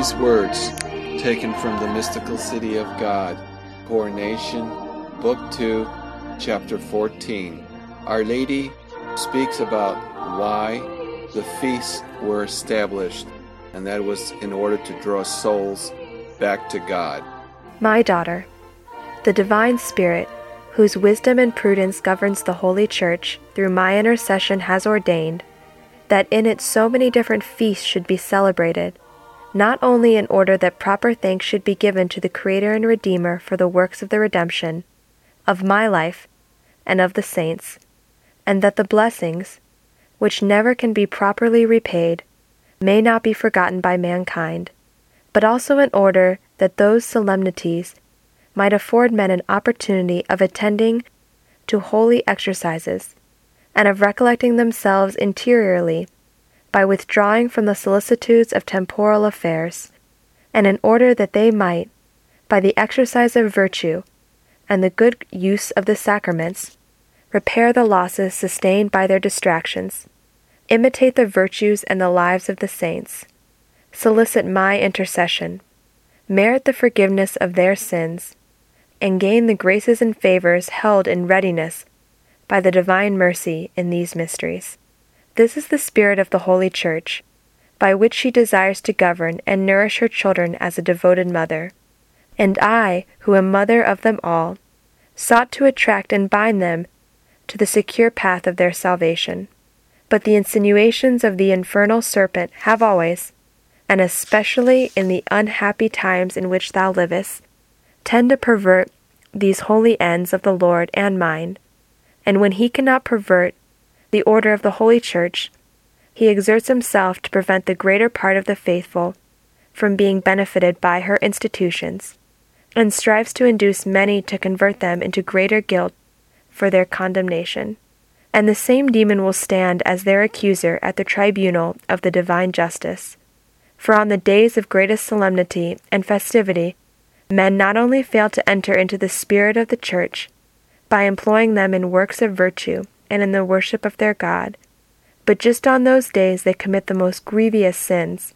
These words, taken from the Mystical City of God, Coronation, Book 2, Chapter 14. Our Lady speaks about why the feasts were established, and that was in order to draw souls back to God. My daughter, the Divine Spirit, whose wisdom and prudence governs the Holy Church through my intercession, has ordained that in it so many different feasts should be celebrated, not only in order that proper thanks should be given to the Creator and Redeemer for the works of the redemption, of my life, and of the saints, and that the blessings, which never can be properly repaid, may not be forgotten by mankind, but also in order that those solemnities might afford men an opportunity of attending to holy exercises, and of recollecting themselves interiorly by withdrawing from the solicitudes of temporal affairs, and in order that they might, by the exercise of virtue and the good use of the sacraments, repair the losses sustained by their distractions, imitate the virtues and the lives of the saints, solicit my intercession, merit the forgiveness of their sins, and gain the graces and favors held in readiness by the divine mercy in these mysteries. This is the spirit of the Holy Church, by which she desires to govern and nourish her children as a devoted mother. And I, who am mother of them all, sought to attract and bind them to the secure path of their salvation. But the insinuations of the infernal serpent have always, and especially in the unhappy times in which thou livest, tend to pervert these holy ends of the Lord and mine. And when he cannot pervert the order of the Holy Church, he exerts himself to prevent the greater part of the faithful from being benefited by her institutions, and strives to induce many to convert them into greater guilt for their condemnation. And the same demon will stand as their accuser at the tribunal of the divine justice. For on the days of greatest solemnity and festivity, men not only fail to enter into the spirit of the Church by employing them in works of virtue and in the worship of their God, but just on those days they commit the most grievous sins,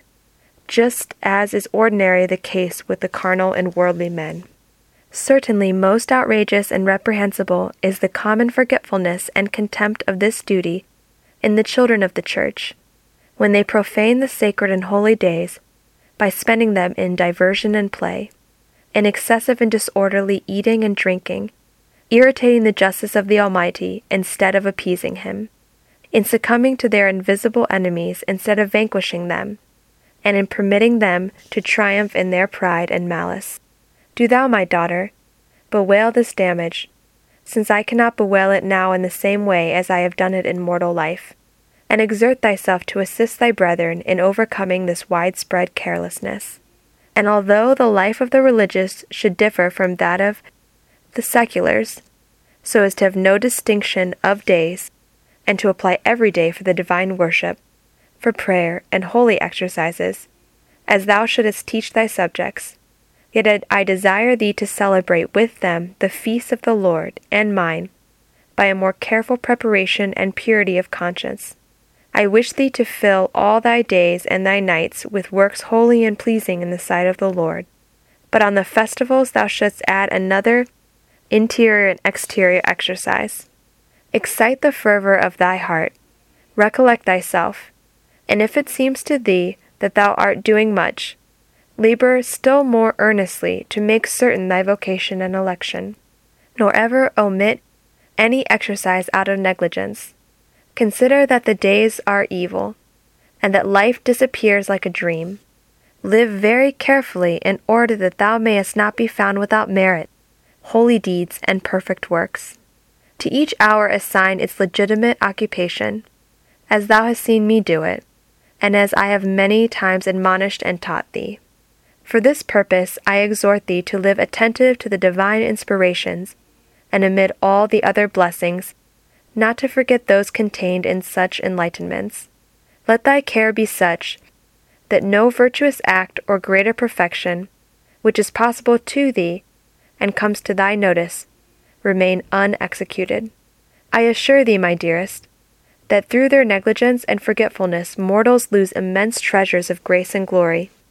just as is ordinarily the case with the carnal and worldly men. Certainly most outrageous and reprehensible is the common forgetfulness and contempt of this duty in the children of the Church, when they profane the sacred and holy days by spending them in diversion and play, in excessive and disorderly eating and drinking, irritating the justice of the Almighty instead of appeasing him, in succumbing to their invisible enemies instead of vanquishing them, and in permitting them to triumph in their pride and malice. Do thou, my daughter, bewail this damage, since I cannot bewail it now in the same way as I have done it in mortal life, and exert thyself to assist thy brethren in overcoming this widespread carelessness. And although the life of the religious should differ from that of the seculars, so as to have no distinction of days, and to apply every day for the divine worship, for prayer and holy exercises, as thou shouldest teach thy subjects, yet I desire thee to celebrate with them the feasts of the Lord and mine by a more careful preparation and purity of conscience. I wish thee to fill all thy days and thy nights with works holy and pleasing in the sight of the Lord. But on the festivals thou shouldst add another interior and exterior exercise. Excite the fervor of thy heart, recollect thyself, and if it seems to thee that thou art doing much, labor still more earnestly to make certain thy vocation and election, nor ever omit any exercise out of negligence. Consider that the days are evil, and that life disappears like a dream. Live very carefully in order that thou mayest not be found without merit, holy deeds, and perfect works. To each hour assign its legitimate occupation, as thou hast seen me do it, and as I have many times admonished and taught thee. For this purpose I exhort thee to live attentive to the divine inspirations, and amid all the other blessings, not to forget those contained in such enlightenments. Let thy care be such that no virtuous act or greater perfection, which is possible to thee and comes to thy notice, remain unexecuted. I assure thee, my dearest, that through their negligence and forgetfulness mortals lose immense treasures of grace and glory,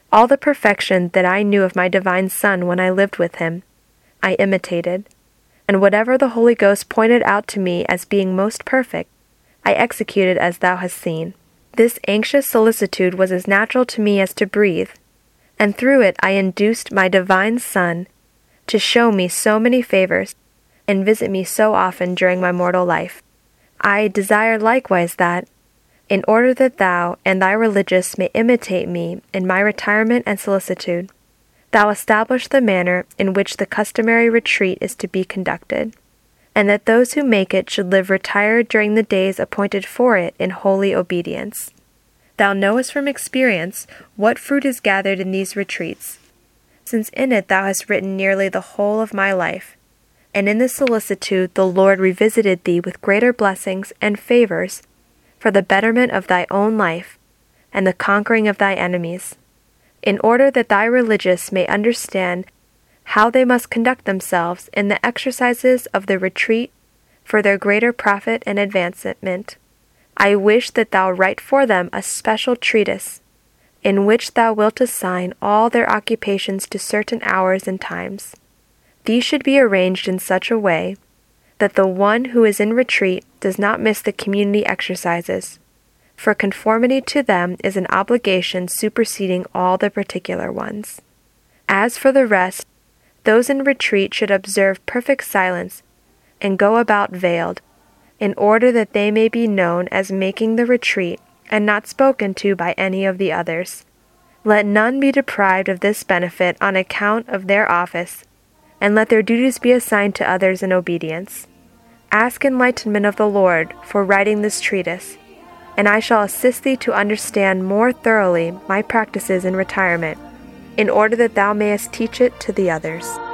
All the perfection that I knew of my divine Son when I lived with him, I imitated, and whatever the Holy Ghost pointed out to me as being most perfect, I executed as thou hast seen. This anxious solicitude was as natural to me as to breathe, and through it I induced my divine Son to show me so many favors and visit me so often during my mortal life. I desire likewise that, in order that thou and thy religious may imitate me in my retirement and solicitude, thou establish the manner in which the customary retreat is to be conducted, and that those who make it should live retired during the days appointed for it in holy obedience. Thou knowest from experience what fruit is gathered in these retreats, since in it thou hast written nearly the whole of my life, and in this solicitude the Lord revisited thee with greater blessings and favors for the betterment of thy own life and the conquering of thy enemies, in order that thy religious may understand how they must conduct themselves in the exercises of the retreat for their greater profit and advancement. I wish that thou write for them a special treatise, in which thou wilt assign all their occupations to certain hours and times. These should be arranged in such a way that the one who is in retreat does not miss the community exercises, for conformity to them is an obligation superseding all the particular ones. As for the rest, those in retreat should observe perfect silence and go about veiled, in order that they may be known as making the retreat and not spoken to by any of the others. Let none be deprived of this benefit on account of their office, and let their duties be assigned to others in obedience. Ask enlightenment of the Lord for writing this treatise, and I shall assist thee to understand more thoroughly my practices in retirement, in order that thou mayest teach it to the others.